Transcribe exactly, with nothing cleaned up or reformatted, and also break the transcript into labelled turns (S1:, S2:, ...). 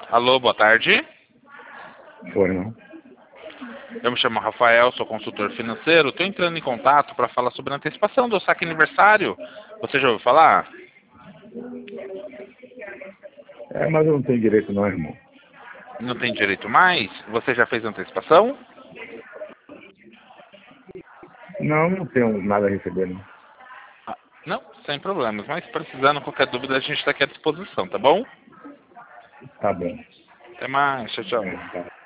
S1: Alô, boa tarde.
S2: Foi, não?
S1: Eu me chamo Rafael, sou consultor financeiro. Estou entrando em contato para falar sobre a antecipação do saque aniversário. Você já ouviu falar?
S2: É, mas eu não tenho direito não, irmão.
S1: Não tem direito mais? Você já fez a antecipação?
S2: Não, não tenho nada a receber, não.
S1: Ah, não, sem problemas. Mas precisando, qualquer dúvida, a gente está aqui à disposição, tá bom?
S2: Tá bom.
S1: Até mais. Tchau, tchau.
S2: É, tá.